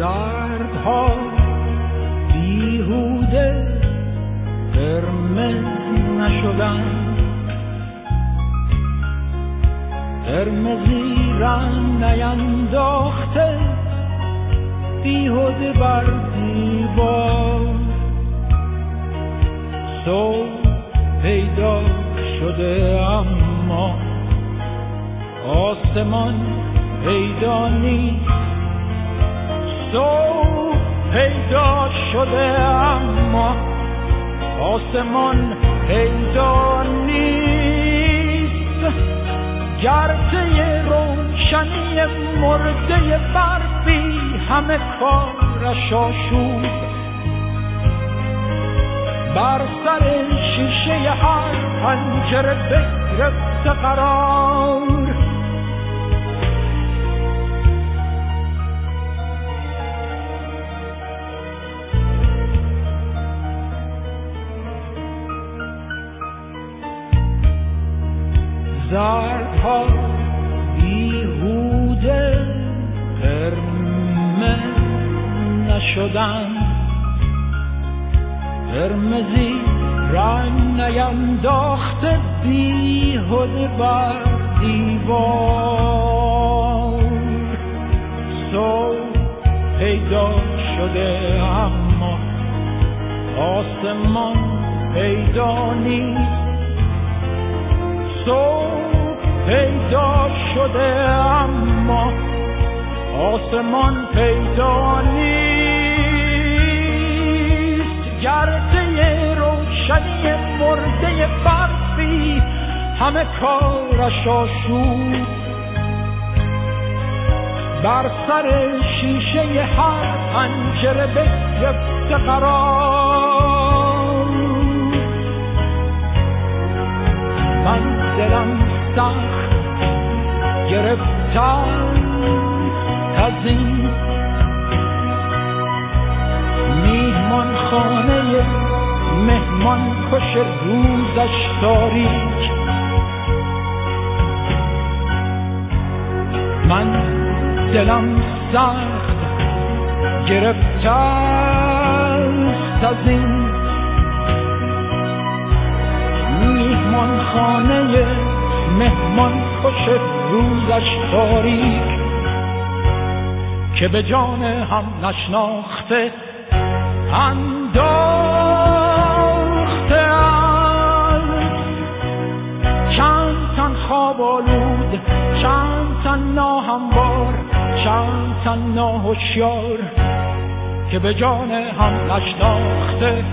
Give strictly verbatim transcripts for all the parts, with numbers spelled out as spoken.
زردها بیهوده قرمز نشدن، قرمزی رنگ نینداخته بیهوده بر دیوار. صبح پیدا شده اما آسمان پیدا نیست. صبح پیدا شده اما آسمان پیدا نیست. گرده روشنی مرده برفی همه کارش آشوب، بر سر شیشه هر پنجره بگرفته قرار. زردها بیهوده قرمز نشدن، قرمزی رنگ نینداخته بیهوده بر دیوار. صبح پیدا شده اما آسمان پیدا نیست. صبح پیدا شده اما آسمان پیدا نیست. گرده روشنی مرده برفی همه کارش آشوب، بر سر شیشه هر پنجره بگرفته قرار. من دلم سخت گرفتم از این میهمان خانه مهمان کش روزش تاریک. من دلم سخت گرفتم از این میهمان خانه مهمان کش روزش تاریک، که به جان هم نشناخته انداخته است. چند تن خواب آلود، چند تن ناهموار، چند تن ناهوشیار، که به جان هم نشناخته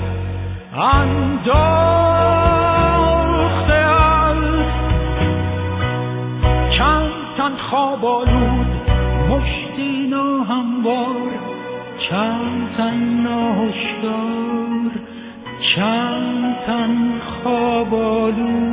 انداخته است. چند تن خواب آلود، مشتی ناهموار، چند تن ناهوشیار، چند تن خواب آلود.